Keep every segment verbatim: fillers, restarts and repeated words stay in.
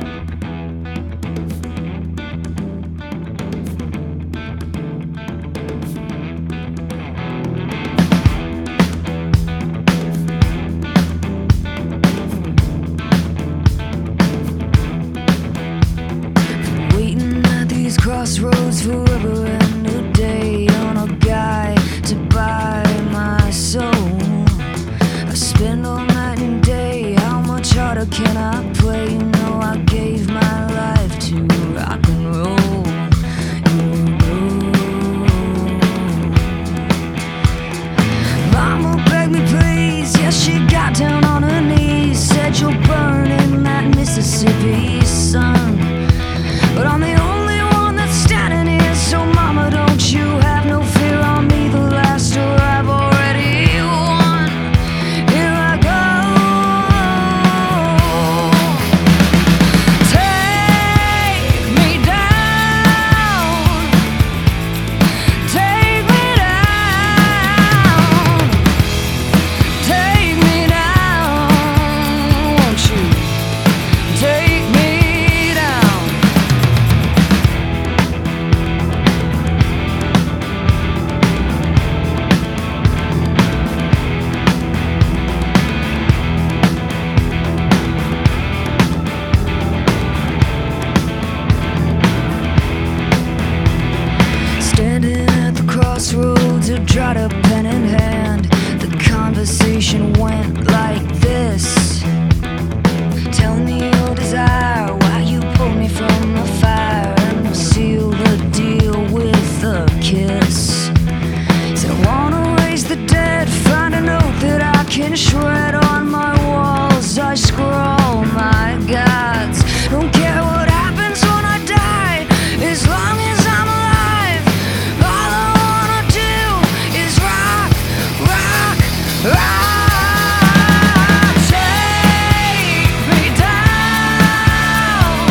Crossroads forever and a day on a guy to buy my soul. I spend all night and day, how much harder can I play? You know I gave my life to rock and roll. You know. Mama begged me please, yes she got down on her knees, said you'll burn in that Mississippi sun. But I'm the only standing here, so mama, don't you have no fear on me. The last door I've already won. Here I go. Take me down. Take me down. Take me down. Won't you take me down? Standing at the crossroads, a dried up pen in hand, the conversation went like this. Tell me your desire, why you pulled me from the fire, and we'll seal the deal with a kiss. Said I wanna raise the dead, find a note that I can shred on my walls. I scrawl my gods, don't care what happens when I die, as long as I'm alive. All I wanna do is rock, rock, rock. Take me down,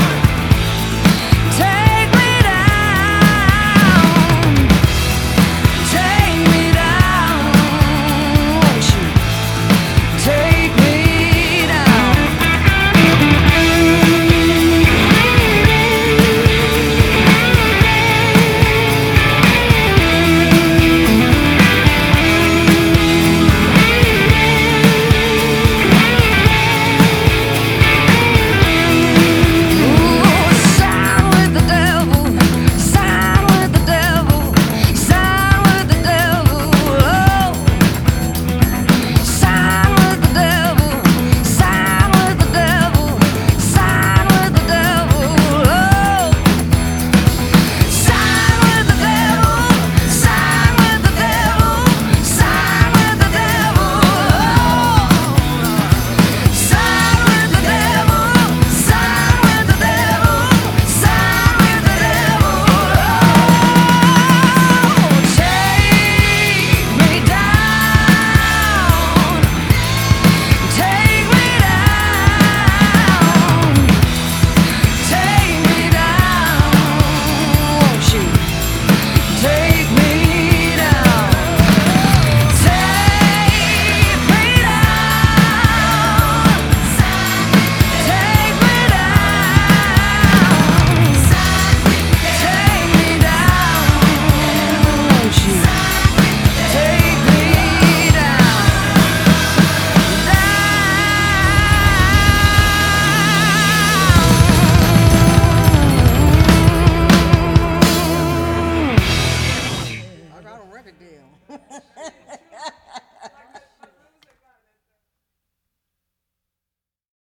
take me down, take me down. Won't you take me down? Ooh, sign with the devil, sign with the devil, sign with the devil. Oh, sign with the devil, sign with the devil, sign with the devil. Oh, sign with the devil, sign with the devil, sign with the devil. Oh, sign with the devil, sign with the devil, sign with the devil. Oh, take me down, take me down, take me down. Won't you take me down? Take me down, take me down, take me down. Won't you take me down? I got a record deal.